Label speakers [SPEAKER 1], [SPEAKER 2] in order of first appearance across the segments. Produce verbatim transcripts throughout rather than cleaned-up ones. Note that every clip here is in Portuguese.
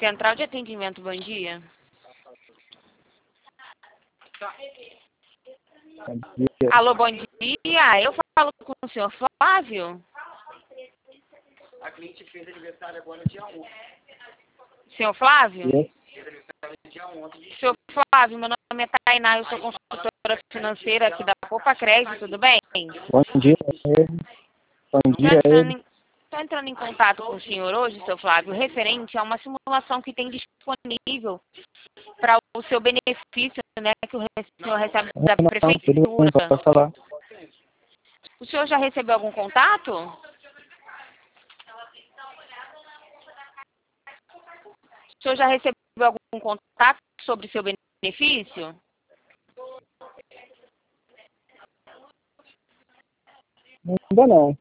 [SPEAKER 1] Central de atendimento, bom dia.
[SPEAKER 2] Bom dia.
[SPEAKER 1] Alô, bom dia. Eu falo com o senhor Flávio?
[SPEAKER 3] A cliente fez aniversário agora no dia onze.
[SPEAKER 1] Senhor Flávio?
[SPEAKER 2] Yes.
[SPEAKER 3] Fez aniversário no dia onze.
[SPEAKER 1] Senhor Flávio, meu nome é Tainá, eu sou consultora financeira aqui da Poupa Crédito, tudo bem?
[SPEAKER 2] Bom dia a ele. Bom
[SPEAKER 1] Estou
[SPEAKER 2] dia a
[SPEAKER 1] entrando,
[SPEAKER 2] ele.
[SPEAKER 1] em, tô entrando em contato com o senhor hoje, seu Flávio, referente a uma simulação que tem disponível para o seu benefício, né, que o re- senhor recebe da
[SPEAKER 2] Não, não, tudo bem,
[SPEAKER 1] prefeitura.
[SPEAKER 2] pode falar.
[SPEAKER 1] O senhor já recebeu algum contato? O senhor já recebeu algum contato sobre seu benefício?
[SPEAKER 2] Ainda não.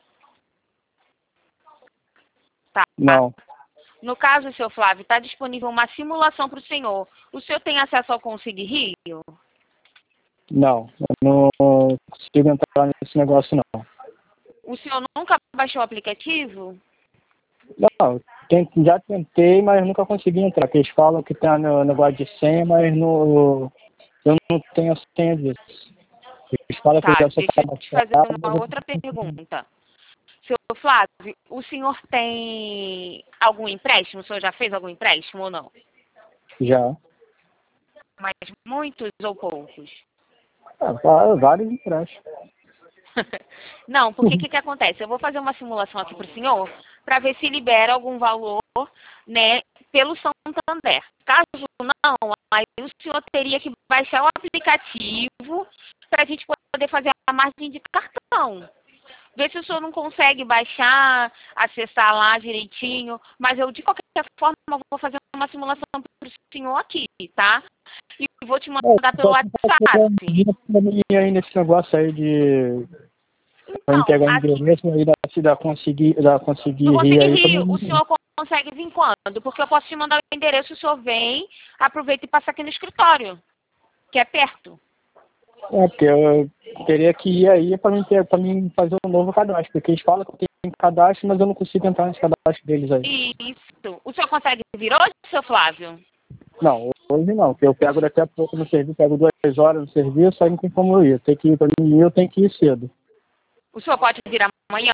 [SPEAKER 1] Tá.
[SPEAKER 2] Não.
[SPEAKER 1] No caso, seu Flávio, está disponível uma simulação para o senhor. O senhor tem acesso ao Consig Rio?
[SPEAKER 2] Não. Eu não consigo entrar nesse negócio, não.
[SPEAKER 1] O senhor nunca baixou o aplicativo?
[SPEAKER 2] Não, tem- já tentei, mas nunca consegui entrar. Porque eles falam que tem no negócio de senha, mas no, eu não tenho a senha disso. Eles falam que
[SPEAKER 1] Tá,
[SPEAKER 2] eu devo ser
[SPEAKER 1] deixa eu te fazer
[SPEAKER 2] cadastrado, mas
[SPEAKER 1] uma
[SPEAKER 2] eu
[SPEAKER 1] outra pergunta. Seu Flávio, o senhor tem algum empréstimo? O senhor já fez algum empréstimo ou não?
[SPEAKER 2] já.
[SPEAKER 1] Mas muitos ou poucos?
[SPEAKER 2] Ah, va- vários empréstimos.
[SPEAKER 1] Não, porque o que, que acontece? Eu vou fazer uma simulação aqui para o senhor para ver se libera algum valor, né, pelo Santander. Caso não, aí o senhor teria que baixar o aplicativo para a gente poder fazer a margem de cartão. Ver se o senhor não consegue baixar, acessar lá direitinho, mas eu de qualquer forma vou fazer uma simulação para o senhor aqui, tá? E vou te mandar pelo WhatsApp.
[SPEAKER 2] Pra mim aí nesse negócio aí de pra mim
[SPEAKER 1] Então,
[SPEAKER 2] pegar o
[SPEAKER 1] aqui
[SPEAKER 2] endereço aí da, da conseguir da conseguir
[SPEAKER 1] no
[SPEAKER 2] rir
[SPEAKER 1] Consegui
[SPEAKER 2] aí pra
[SPEAKER 1] Rio, o
[SPEAKER 2] mim.
[SPEAKER 1] senhor consegue vir quando? Porque eu posso te mandar o endereço, o senhor vem, aproveita e passa aqui no escritório, que é perto.
[SPEAKER 2] É, porque eu teria que ir aí pra mim, ter, pra mim fazer um novo cadastro, porque eles falam que eu tenho cadastro, mas eu não consigo entrar nesse cadastro deles aí.
[SPEAKER 1] Isso. O senhor consegue vir hoje, seu Flávio?
[SPEAKER 2] Não, hoje não, porque eu pego daqui a pouco no serviço, pego duas horas no serviço, aí não tem como eu ir. Tem que ir pra mim ir, eu tenho que ir cedo.
[SPEAKER 1] O senhor pode vir amanhã?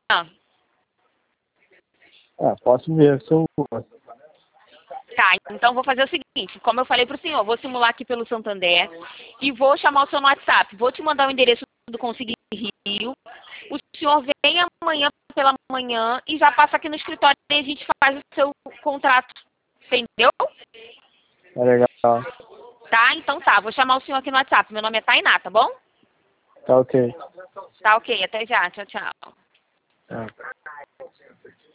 [SPEAKER 2] É, posso ver se eu vou.
[SPEAKER 1] Tá, então vou fazer o seguinte, como eu falei pro senhor, vou simular aqui pelo Santander e vou chamar o seu no WhatsApp. Vou te mandar o endereço do Consegui Rio. O senhor vem amanhã pela manhã e já passa aqui no escritório e a gente faz o seu contrato. Entendeu?
[SPEAKER 2] É legal.
[SPEAKER 1] Tá, então tá. Vou chamar o senhor aqui no WhatsApp. Meu nome é Tainá, tá bom?
[SPEAKER 2] Tá ok.
[SPEAKER 1] Tá ok, até já. Tchau, tchau.
[SPEAKER 2] É.